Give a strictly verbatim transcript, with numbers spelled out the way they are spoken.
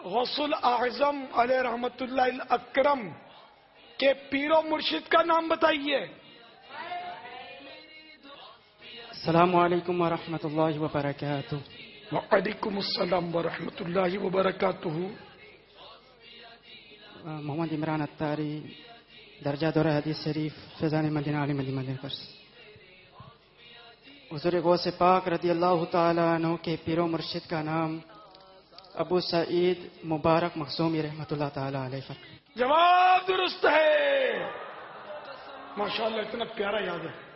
गौसुल आजम अलैहि रहमतुल्लाह अकरम के पीरो मुर्शिद का नाम बताइए। अस्सलामु अलैकुम व रहमतुल्लाहि व बरकातुहू। वालेकुम अस्सलाम व रहमतुल्लाहि व बरकातुहू। मोहम्मद इमरान अत्तारी, दर्जा दौरा हदीस शरीफ, फैजान मदीना आलिम मदीना फर्स। हुज़ूर गौस पाक रदी अल्लाह ताला अन्हु के पीरो मुर्शिद का नाम अबू सईद मुबारक मखज़ूमी रहमतुल्लाह ताला अलैह। जवाब दुरुस्त है, माशाअल्लाह, इतना प्यारा याद है।